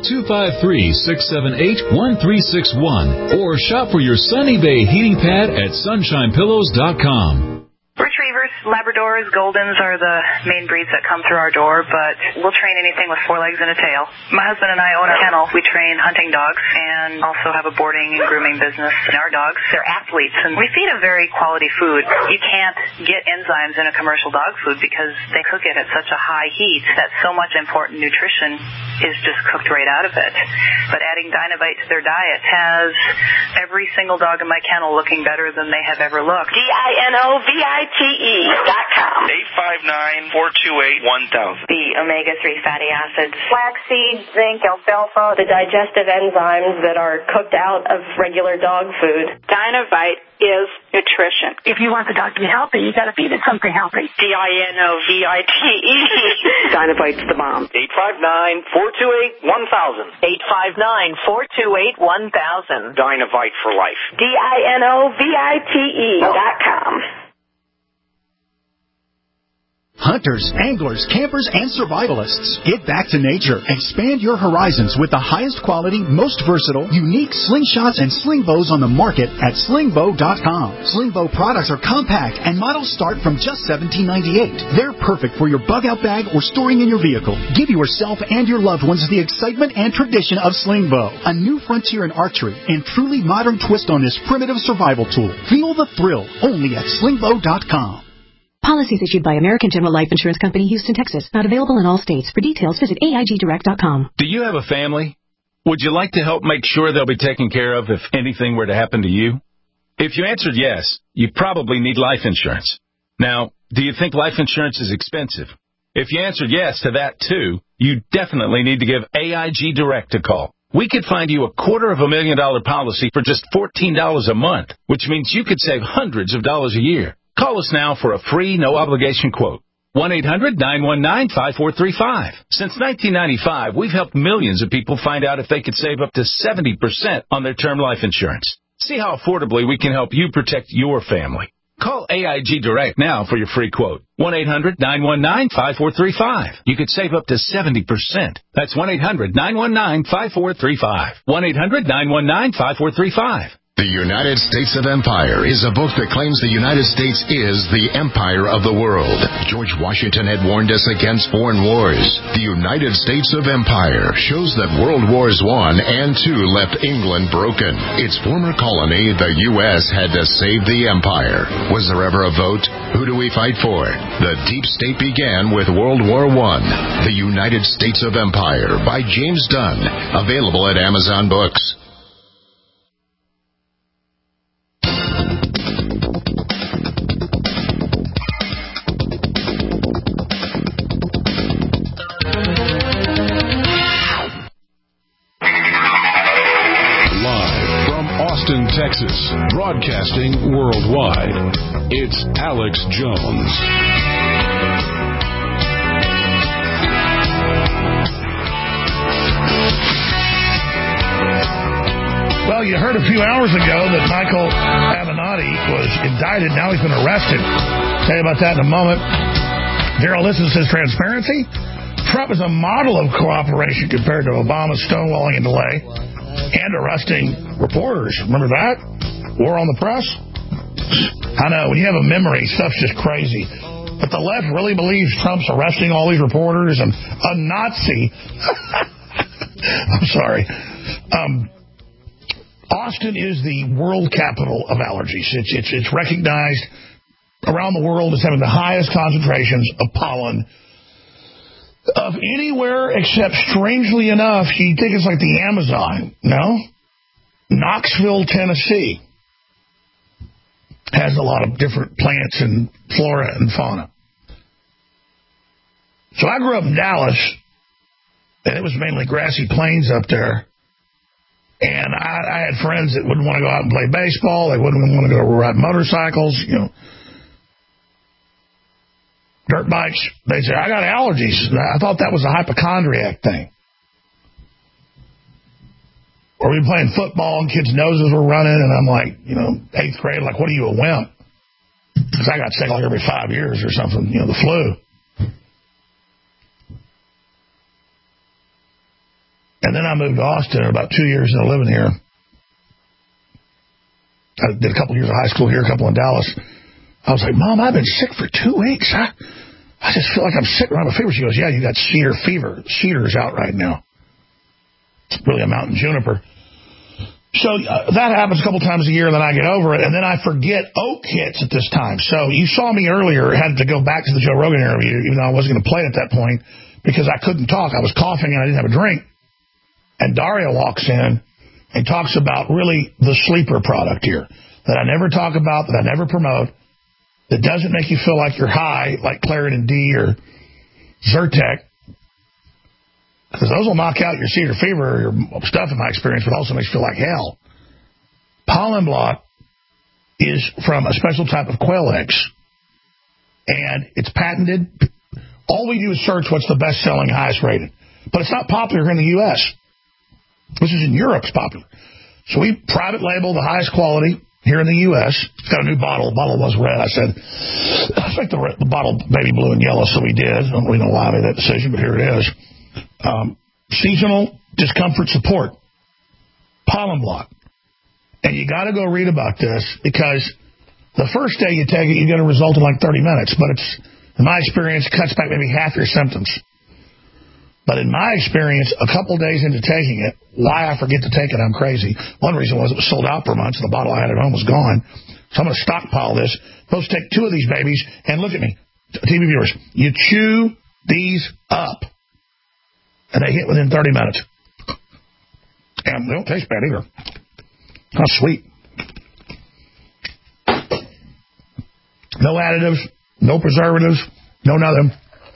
253-678-1361 or shop for your Sunny Bay heating pad at sunshinepillows.com. Retrievers Labradors, Goldens are the main breeds that come through our door, but we'll train anything with 4 legs and a tail. My husband and I own a kennel. We train hunting dogs and also have a boarding and grooming business. And our dogs, they're athletes, and we feed a very quality food. You can't get enzymes in a commercial dog food because they cook it at such a high heat that so much important nutrition is just cooked right out of it. But adding Dynovite to their diet has every single dog in my kennel looking better than they have ever looked. DINOVITE.com. 859-428-1000. The omega-3 fatty acids, flaxseed, zinc, alfalfa, the digestive enzymes that are cooked out of regular dog food. Dynovite is nutrition. If you want the dog to be healthy, you got to feed it something healthy. DINOVITE. Dynovite's the bomb. 859-428-1000. 859-428-1000. Dynovite for life. DINOVITE.com. Hunters, anglers, campers, and survivalists, get back to nature. Expand your horizons with the highest quality, most versatile, unique slingshots and sling bows on the market at slingbow.com. Slingbow products are compact and models start from just $17.98. They're perfect for your bug-out bag or storing in your vehicle. Give yourself and your loved ones the excitement and tradition of Slingbow, a new frontier in archery and truly modern twist on this primitive survival tool. Feel the thrill only at slingbow.com. Policies issued by American General Life Insurance Company, Houston, Texas. Not available in all states. For details, visit AIGdirect.com. Do you have a family? Would you like to help make sure they'll be taken care of if anything were to happen to you? If you answered yes, you probably need life insurance. Now, do you think life insurance is expensive? If you answered yes to that, too, you definitely need to give AIG Direct a call. We could find you a $250,000 policy for just $14 a month, which means you could save hundreds of dollars a year. Call us now for a free, no-obligation quote. 1-800-919-5435. Since 1995, we've helped millions of people find out if they could save up to 70% on their term life insurance. See how affordably we can help you protect your family. Call AIG Direct now for your free quote. 1-800-919-5435. You could save up to 70%. That's 1-800-919-5435. 1-800-919-5435. The United States of Empire is a book that claims the United States is the empire of the world. George Washington had warned us against foreign wars. The United States of Empire shows that World Wars I and II left England broken. Its former colony, the U.S., had to save the empire. Was there ever a vote? Who do we fight for? The deep state began with World War I. The United States of Empire by James Dunn. Available at Amazon Books. Texas, broadcasting worldwide. It's Alex Jones. Well, you heard a few hours ago that Michael Avenatti was indicted. Now he's been arrested. Tell you about that in a moment. Daryl Listen says transparency. Trump is a model of cooperation compared to Obama's stonewalling and delay and arresting reporters. Remember that? War on the press? I know, when you have a memory, stuff's just crazy. But the left really believes Trump's arresting all these reporters and a Nazi. I'm sorry. Austin is the world capital of allergies. It's recognized around the world as having the highest concentrations of pollen of anywhere except, strangely enough, you think it's like the Amazon. No? Knoxville, Tennessee has a lot of different plants and flora and fauna. So I grew up in Dallas, and it was mainly grassy plains up there. And I had friends that wouldn't want to go out and play baseball. They wouldn't want to go ride motorcycles, dirt bikes. They'd say, I got allergies. I thought that was a hypochondriac thing. Or we'd be playing football and kids' noses were running, and I'm like, 8th grade, like, what are you, a wimp? Because I got sick like every 5 years or something, the flu. And then I moved to Austin about 2 years into living here. I did a couple years of high school here, a couple in Dallas. I was like, Mom, I've been sick for 2 weeks. I just feel like I'm sick around the fever. She goes, yeah, you got cedar fever. Cedar's out right now. It's really a mountain juniper. So that happens a couple times a year, and then I get over it, and then I forget oak hits at this time. So you saw me earlier, had to go back to the Joe Rogan interview, even though I wasn't going to play it at that point, because I couldn't talk. I was coughing, and I didn't have a drink. And Daria walks in and talks about really the sleeper product here that I never talk about, that I never promote, that doesn't make you feel like you're high, like Claritin D or Zyrtec, because those will knock out your cedar fever or your stuff, in my experience, but also makes you feel like hell. Pollen Block is from a special type of quail eggs, and it's patented. All we do is search what's the best-selling, highest-rated. But it's not popular in the U.S. This is in Europe, it's popular. So we private label the highest quality here in the U.S. It's got a new bottle. The bottle was red. I said, let's make the bottle baby blue and yellow, so we did. I don't really know why I made that decision, but here it is. Seasonal discomfort support, Pollen Block. And you got to go read about this, because the first day you take it, you get a result in like 30 minutes. But it's, in my experience, cuts back maybe half your symptoms. But in my experience, a couple days into taking it, why I forget to take it, I'm crazy. One reason was it was sold out for months, and the bottle I had at home was gone. So I'm going to stockpile this. Supposed to take 2 of these babies, and look at me, TV viewers, you chew these up, and they hit within 30 minutes. And they don't taste bad either. How sweet. No additives, no preservatives, no nothing.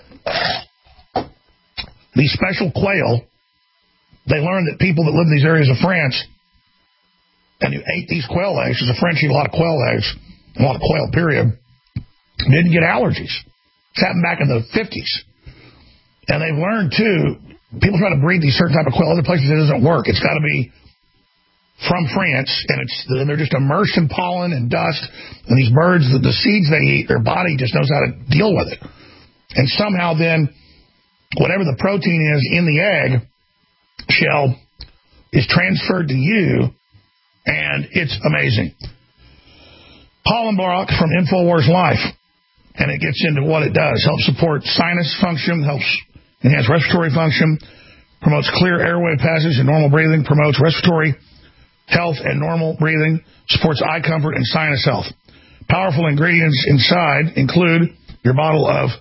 These special quail, they learned that people that live in these areas of France, and who ate these quail eggs, because the French eat a lot of quail eggs, a lot of quail, period, didn't get allergies. This happened back in the 50s. And they've learned, too, people try to breed these certain type of quail other places, it doesn't work. It's got to be from France, and they're just immersed in pollen and dust, and these birds, the seeds they eat, their body just knows how to deal with it. And somehow then, whatever the protein is in the egg shell is transferred to you, and it's amazing. Pollen Block from InfoWars Life, and it gets into what it does. Helps support sinus function, helps enhance respiratory function, promotes clear airway passage and normal breathing, promotes respiratory health and normal breathing, supports eye comfort and sinus health. Powerful ingredients inside include your bottle of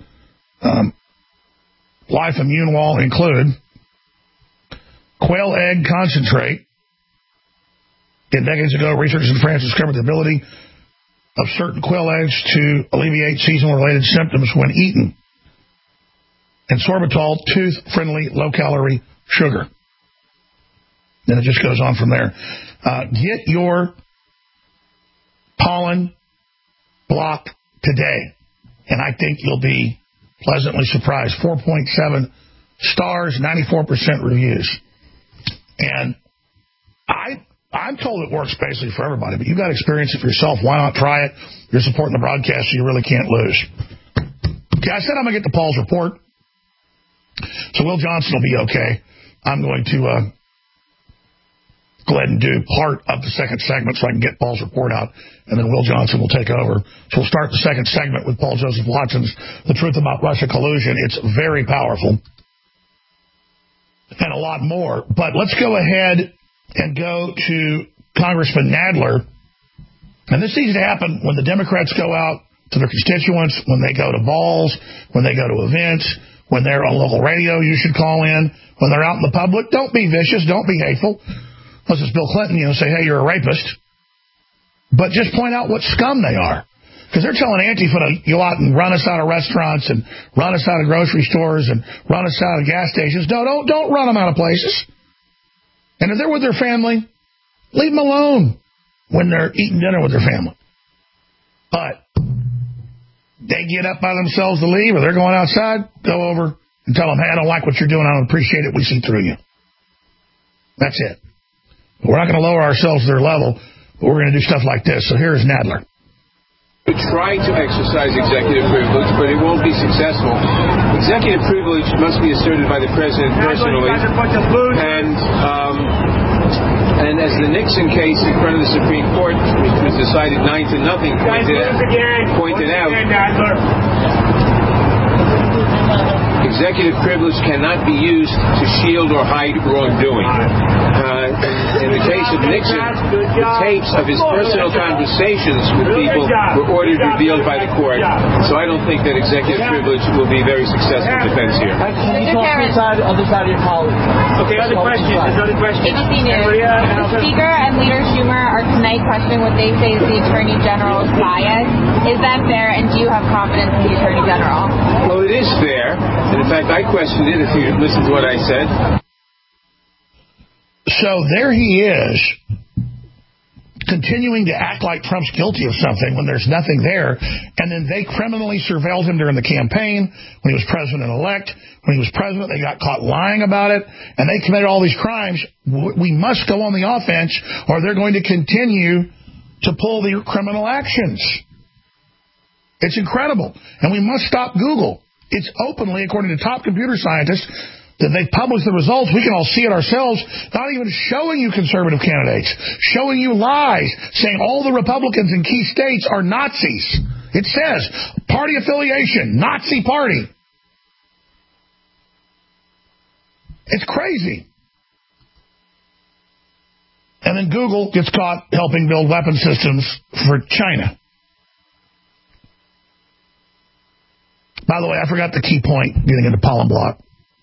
Life Immune Wall include quail egg concentrate. Decades ago, researchers in France discovered the ability of certain quail eggs to alleviate seasonal-related symptoms when eaten. And sorbitol, tooth-friendly, low-calorie sugar. Then it just goes on from there. Get your Pollen Block today, and I think you'll be pleasantly surprised. 4.7 stars, 94% reviews. And I'm told it works basically for everybody, but you got to experience it for yourself. Why not try it? You're supporting the broadcast, so you really can't lose. Okay, I said I'm going to get to Paul's report. So Will Johnson will be okay. I'm going to go ahead and do part of the second segment so I can get Paul's report out, and then Will Johnson will take over. So we'll start the second segment with Paul Joseph Watson's The Truth About Russia Collusion. It's very powerful and a lot more. But let's go ahead and go to Congressman Nadler. And this needs to happen when the Democrats go out to their constituents, when they go to balls, when they go to events, when they're on local radio, you should call in. When they're out in the public, don't be vicious, don't be hateful. Unless it's Bill Clinton, say, hey, you're a rapist. But just point out what scum they are. Because they're telling Antifa to go out and run us out of restaurants and run us out of grocery stores and run us out of gas stations. No, don't run them out of places. And if they're with their family, leave them alone when they're eating dinner with their family. But they get up by themselves to leave, or they're going outside, go over and tell them, hey, I don't like what you're doing. I don't appreciate it. We see through you. That's it. We're not going to lower ourselves to their level, but we're going to do stuff like this. So here's Nadler. We try to exercise executive privilege, but it won't be successful. Executive privilege must be asserted by the president personally, and And as the Nixon case in front of the Supreme Court, which was decided 9-0, pointed out, executive privilege cannot be used to shield or hide wrongdoing. In the case of Nixon, the tapes of his personal conversations with people were ordered revealed by the court. So I don't think that executive privilege will be a very successful defense here. Can you talk to the other side of your colleague? Okay, other questions. ABC News. The Speaker and Leader Schumer are tonight questioning what they say is the Attorney General's bias. Is that fair, and do you have confidence in the Attorney General? Well, it is fair. And in fact, I questioned it if you listen to what I said. So there he is, continuing to act like Trump's guilty of something when there's nothing there, and then they criminally surveilled him during the campaign, when he was president-elect. When he was president, they got caught lying about it, and they committed all these crimes. We must go on the offense, or they're going to continue to pull their criminal actions. It's incredible. And we must stop Google. It's openly, according to top computer scientists, that they've published the results. We can all see it ourselves, not even showing you conservative candidates, showing you lies, saying all the Republicans in key states are Nazis. It says, party affiliation, Nazi party. It's crazy. And then Google gets caught helping build weapon systems for China. By the way, I forgot the key point getting into pollen block.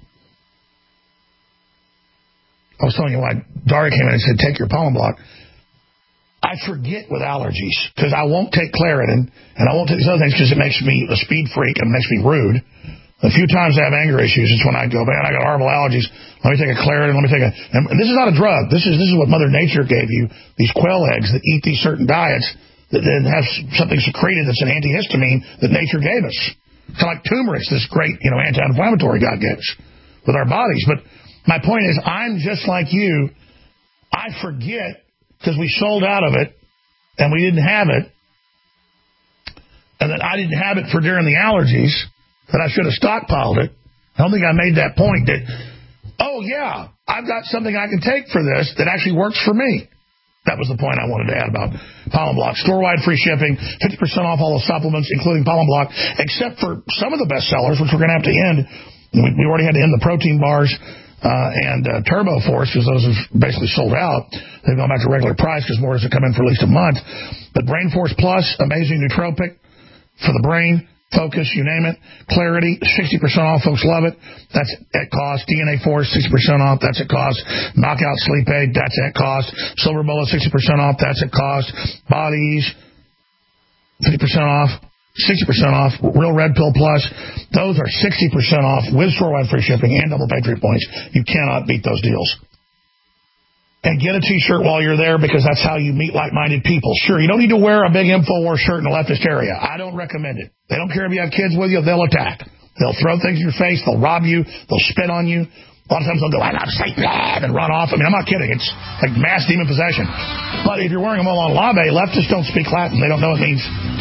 I was telling you why Daria came in and said, take your pollen block. I forget with allergies because I won't take Claritin and I won't take these other things because it makes me a speed freak and makes me rude. A few times I have anger issues. It's when I go, man, I got horrible allergies. Let me take a Claritin. And this is not a drug. This is what Mother Nature gave you. These quail eggs that eat these certain diets that then have something secreted that's an antihistamine that nature gave us. Kind of like turmeric, this great, anti-inflammatory God gave us with our bodies. But my point is, I'm just like you. I forget because we sold out of it and we didn't have it. And then I didn't have it for during the allergies, that I should have stockpiled it. I don't think I made that point that, oh, yeah, I've got something I can take for this that actually works for me. That was the point I wanted to add about Pollen Block. Store-wide free shipping, 50% off all the supplements, including Pollen Block, except for some of the best sellers, which we're going to have to end. We already had to end the protein bars and Turbo Force, because those have basically sold out. They've gone back to regular price because more doesn't come in for at least a month. But Brain Force Plus, amazing nootropic for the brain. Focus, you name it. Clarity, 60% off. Folks love it. That's at cost. DNA Force, 60% off. That's at cost. Knockout Sleep Aid, that's at cost. Silver Bullet, 60% off. That's at cost. Bodies, 50% off. 60% off. Real Red Pill Plus, those are 60% off with store-wide free shipping and double Patriot points. You cannot beat those deals. And get a T-shirt while you're there because that's how you meet like-minded people. Sure, you don't need to wear a big InfoWars shirt in the leftist area. I don't recommend it. They don't care if you have kids with you. They'll attack. They'll throw things in your face. They'll rob you. They'll spit on you. A lot of times they'll go, I love Satan, and run off. I mean, I'm not kidding. It's like mass demon possession. But if you're wearing a Molon Labe, leftists don't speak Latin. They don't know it means,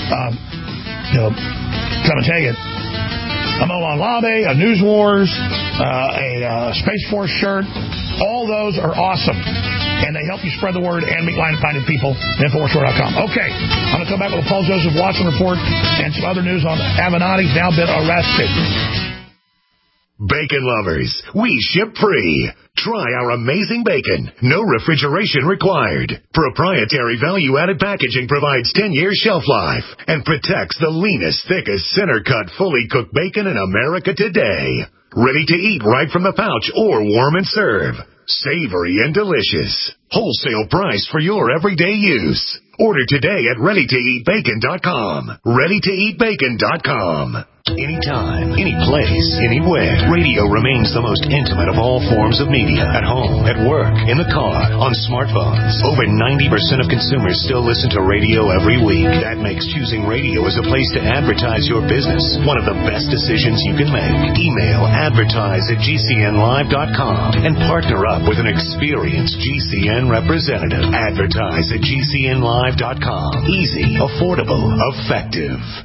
come and take it. A Molon Labe, a News Wars, a Space Force shirt. All those are awesome. And they help you spread the word and meet like-minded people at InfoWarsStore.com. Okay, I'm going to come back with a Paul Joseph Watson report and some other news on Avenatti's now been arrested. Bacon lovers, we ship free. Try our amazing bacon. No refrigeration required. Proprietary value-added packaging provides 10-year shelf life and protects the leanest, thickest, center-cut, fully cooked bacon in America today. Ready to eat right from the pouch or warm and serve. Savory and delicious. Wholesale price for your everyday use. Order today at ReadyToEatBacon.com. ReadyToEatBacon.com. Anytime, any place, anywhere. Radio remains the most intimate of all forms of media. At home, at work, in the car, on smartphones. Over 90% of consumers still listen to radio every week. That makes choosing radio as a place to advertise your business one of the best decisions you can make. Email advertise@GCNlive.com and partner up with an experienced GCN representative. Advertise@GCNlive.com. Easy, affordable, effective.